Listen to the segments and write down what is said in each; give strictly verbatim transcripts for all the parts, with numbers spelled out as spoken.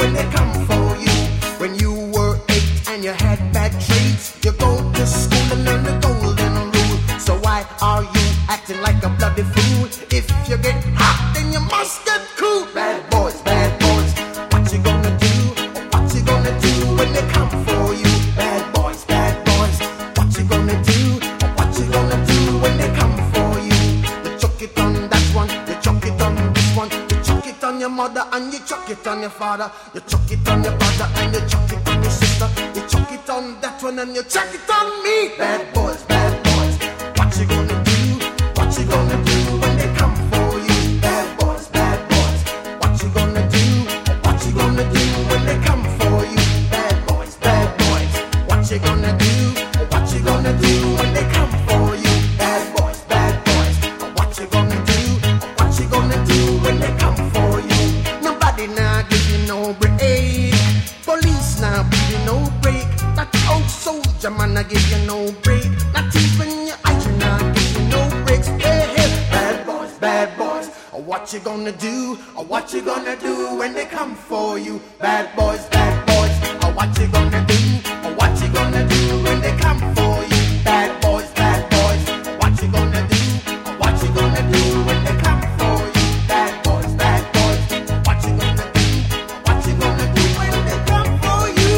when they come for you. When you were eight and you had bad traits, you go to school and learn the golden rule. So why are you acting like a bloody fool? If you get hot, then you must get cool. Bad boys, bad boys, what you gonna do? What you gonna do when they come for you? Bad boys, bad boys, what you gonna do? What you gonna do when they come for you? You chuck it on that one, you chuck it on this one, you chuck it on your mother and you chuck it on your father. You chuck it on your brother and you chuck it on your sister. You chuck it on that one and you chuck it on me. Bad boys, bad boys, what you gonna do? What you gonna do when they come for you? Bad boys, bad boys, what you gonna do? What you gonna do when they come for you? Bad boys, bad boys, what you gonna do? What you gonna do when they come for you? Bad boys, bad boys, what you gonna do? What you gonna do when they come for you? Nobody now give you no break. Police now give you no break. That old soldier man I give you no break. Not even your eyes now give you no breaks. Hey, hey, bad boys, bad boys, what you gonna do? Or what you gonna do when they come for you? Bad boys, bad boys, or what you gonna do? Or what you gonna do when they come for you? Bad boys, bad boys, what you gonna do? Or what you gonna do when they come for you? Bad boys, bad boys, what you gonna do? What you gonna do when they come for you?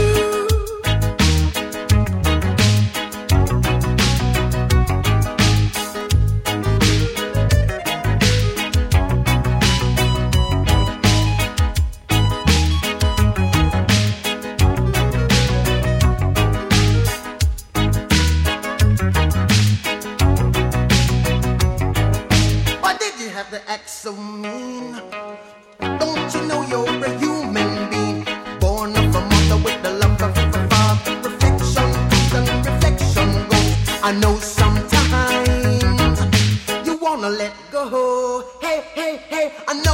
Why did you have to act so mean? Don't you know you're a human being, born of a mother with the love of a father? Reflection comes and reflection goes. I know sometimes you wanna let go. Hey, hey, hey, I know